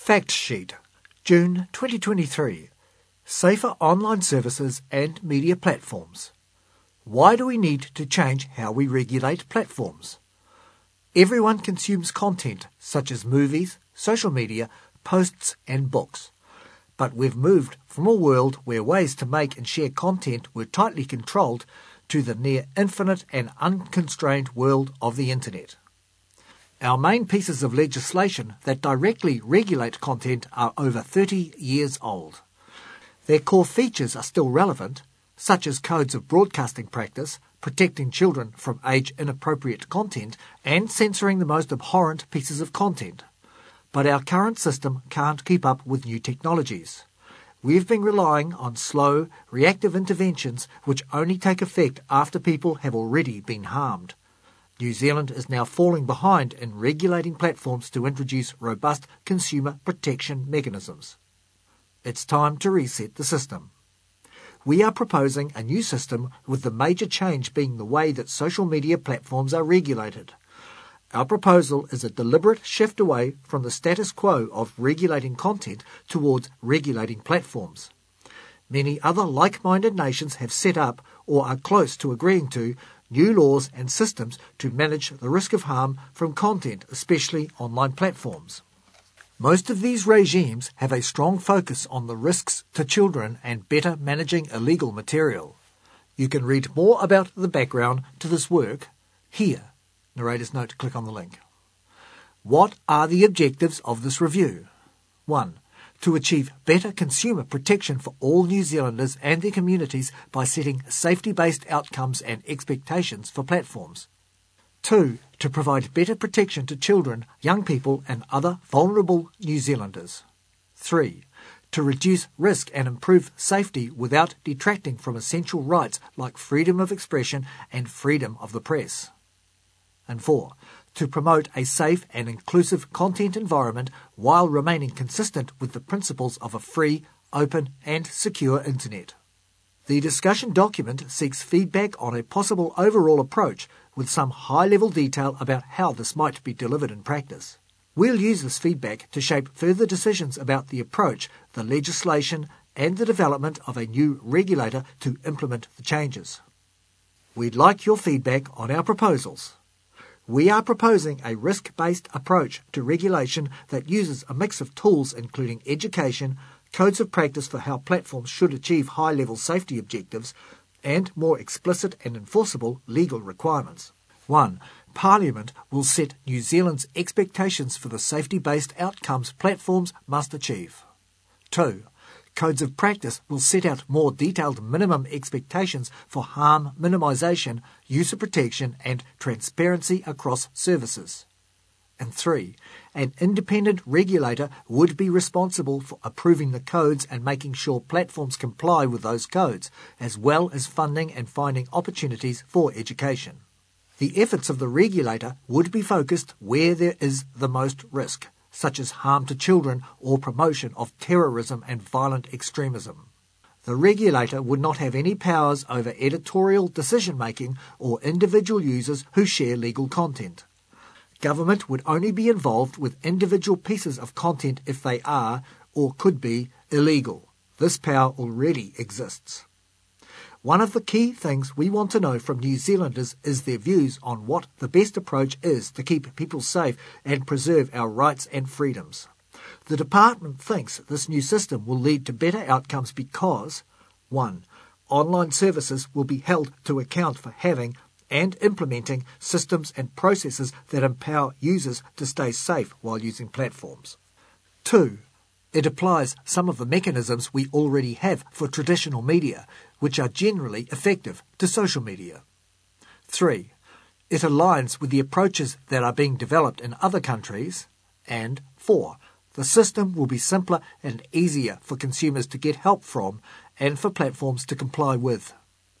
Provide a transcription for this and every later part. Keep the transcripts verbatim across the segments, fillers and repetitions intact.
Fact Sheet, June twenty twenty-three. Safer online services and media platforms. Why do we need to change how we regulate platforms? Everyone consumes content such as movies, social media, posts and books. But we've moved from a world where ways to make and share content were tightly controlled to the near infinite and unconstrained world of the internet. Our main pieces of legislation that directly regulate content are over thirty years old. Their core features are still relevant, such as codes of broadcasting practice, protecting children from age-inappropriate content, and censoring the most abhorrent pieces of content. But our current system can't keep up with new technologies. We've been relying on slow, reactive interventions which only take effect after people have already been harmed. New Zealand is now falling behind in regulating platforms to introduce robust consumer protection mechanisms. It's time to reset the system. We are proposing a new system with the major change being the way that social media platforms are regulated. Our proposal is a deliberate shift away from the status quo of regulating content towards regulating platforms. Many other like-minded nations have set up or are close to agreeing to new laws and systems to manage the risk of harm from content, especially online platforms. Most of these regimes have a strong focus on the risks to children and better managing illegal material. You can read more about the background to this work here. Narrator's note, click on the link. What are the objectives of this review? one. To achieve better consumer protection for all New Zealanders and their communities by setting safety-based outcomes and expectations for platforms. two. To provide better protection to children, young people and other vulnerable New Zealanders. three. To reduce risk and improve safety without detracting from essential rights like freedom of expression and freedom of the press. And four. To promote a safe and inclusive content environment while remaining consistent with the principles of a free, open and secure internet. The discussion document seeks feedback on a possible overall approach with some high-level detail about how this might be delivered in practice. We'll use this feedback to shape further decisions about the approach, the legislation and the development of a new regulator to implement the changes. We'd like your feedback on our proposals. We are proposing a risk-based approach to regulation that uses a mix of tools including education, codes of practice for how platforms should achieve high-level safety objectives, and more explicit and enforceable legal requirements. one. Parliament will set New Zealand's expectations for the safety-based outcomes platforms must achieve. two. Codes of practice will set out more detailed minimum expectations for harm minimisation, user protection and transparency across services. And three, an independent regulator would be responsible for approving the codes and making sure platforms comply with those codes, as well as funding and finding opportunities for education. The efforts of the regulator would be focused where there is the most risk, such as harm to children or promotion of terrorism and violent extremism. The regulator would not have any powers over editorial decision-making or individual users who share legal content. Government would only be involved with individual pieces of content if they are, or could be, illegal. This power already exists. One of the key things we want to know from New Zealanders is their views on what the best approach is to keep people safe and preserve our rights and freedoms. The Department thinks this new system will lead to better outcomes because one. Online services will be held to account for having and implementing systems and processes that empower users to stay safe while using platforms. two. It applies some of the mechanisms we already have for traditional media, which are generally effective to social media. three. It aligns with the approaches that are being developed in other countries. And four. The system will be simpler and easier for consumers to get help from and for platforms to comply with.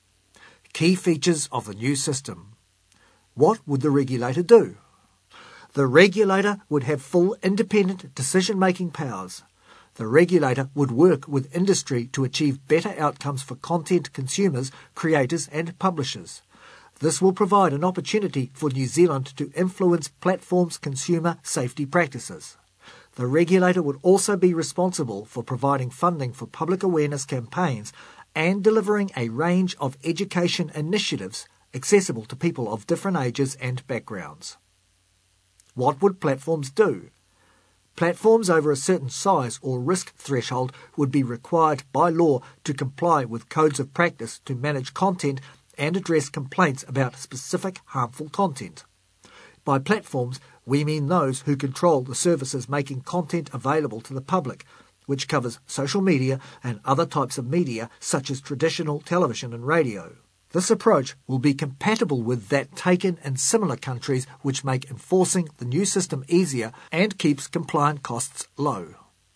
Key features of the new system. What would the regulator do? The regulator would have full independent decision-making powers. The regulator would work with industry to achieve better outcomes for content consumers, creators and publishers. This will provide an opportunity for New Zealand to influence platforms' consumer safety practices. The regulator would also be responsible for providing funding for public awareness campaigns and delivering a range of education initiatives accessible to people of different ages and backgrounds. What would platforms do? Platforms over a certain size or risk threshold would be required by law to comply with codes of practice to manage content and address complaints about specific harmful content. By platforms, we mean those who control the services making content available to the public, which covers social media and other types of media such as traditional television and radio. This approach will be compatible with that taken in similar countries, which make enforcing the new system easier and keeps compliance costs low.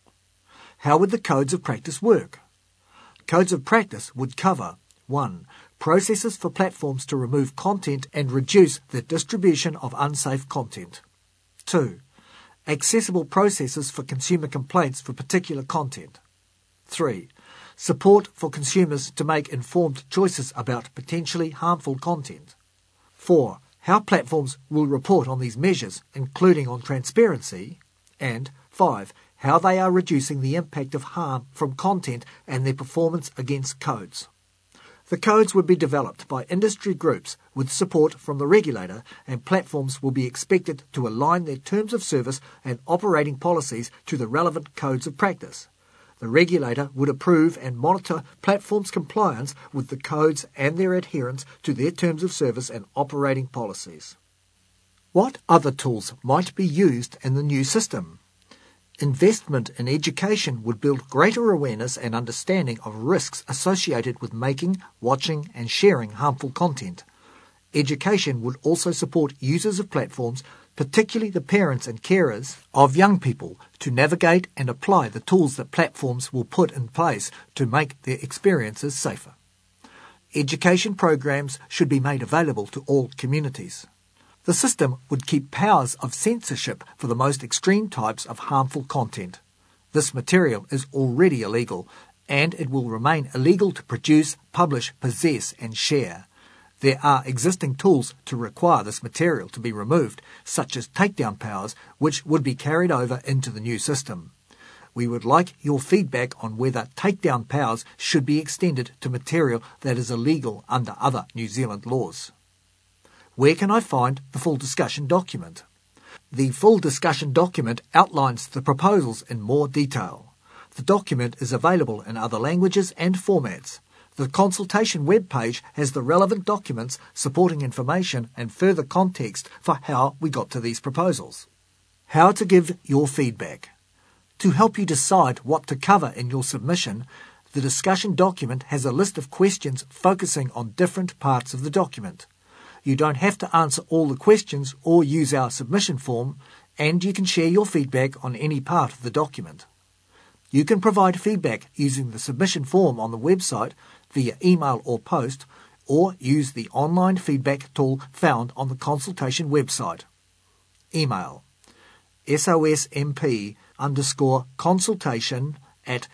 How would the codes of practice work? Codes of practice would cover one. Processes for platforms to remove content and reduce the distribution of unsafe content. two. Accessible processes for consumer complaints for particular content. three. Support for consumers to make informed choices about potentially harmful content. four. How platforms will report on these measures, including on transparency. And five. How they are reducing the impact of harm from content and their performance against codes. The codes would be developed by industry groups with support from the regulator, and platforms will be expected to align their terms of service and operating policies to the relevant codes of practice. The regulator would approve and monitor platforms' compliance with the codes and their adherence to their terms of service and operating policies. What other tools might be used in the new system? Investment in education would build greater awareness and understanding of risks associated with making, watching, and sharing harmful content. Education would also support users of platforms, particularly the parents and carers of young people, to navigate and apply the tools that platforms will put in place to make their experiences safer. Education programs should be made available to all communities. The system would keep powers of censorship for the most extreme types of harmful content. This material is already illegal, and it will remain illegal to produce, publish, possess, and share. There are existing tools to require this material to be removed, such as takedown powers, which would be carried over into the new system. We would like your feedback on whether takedown powers should be extended to material that is illegal under other New Zealand laws. Where can I find the full discussion document? The full discussion document outlines the proposals in more detail. The document is available in other languages and formats. The consultation webpage has the relevant documents, supporting information and further context for how we got to these proposals. How to give your feedback. To help you decide what to cover in your submission, the discussion document has a list of questions focusing on different parts of the document. You don't have to answer all the questions or use our submission form, and you can share your feedback on any part of the document. You can provide feedback using the submission form on the website via email or post, or use the online feedback tool found on the consultation website. Email sosmp underscore consultation at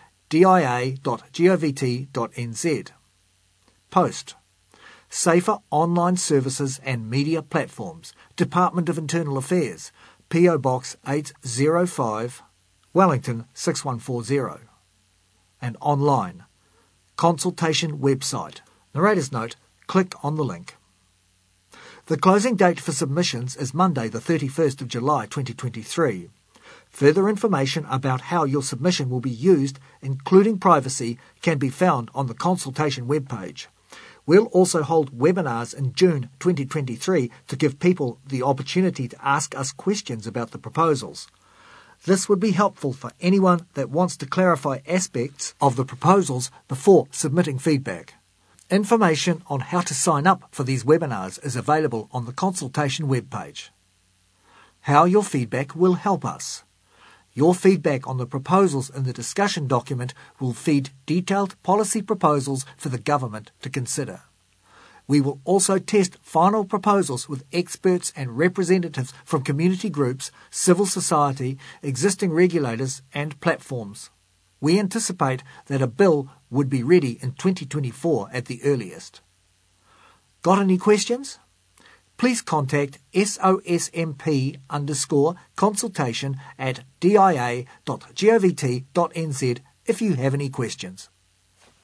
dia.govt.nz. Post Safer Online Services and Media Platforms, Department of Internal Affairs, P O Box eight oh five, Wellington six one four zero. And online, consultation website. Narrator's note, click on the link. The closing date for submissions is Monday the thirty-first of July twenty twenty-three. Further information about how your submission will be used, including privacy, can be found on the consultation webpage. We'll also hold webinars in June twenty twenty-three to give people the opportunity to ask us questions about the proposals. This would be helpful for anyone that wants to clarify aspects of the proposals before submitting feedback. Information on how to sign up for these webinars is available on the consultation webpage. How your feedback will help us. Your feedback on the proposals in the discussion document will feed detailed policy proposals for the government to consider. We will also test final proposals with experts and representatives from community groups, civil society, existing regulators and platforms. We anticipate that a bill would be ready in twenty twenty-four at the earliest. Got any questions? please contact sosmp underscore consultation at dia dot govt dot nz if you have any questions.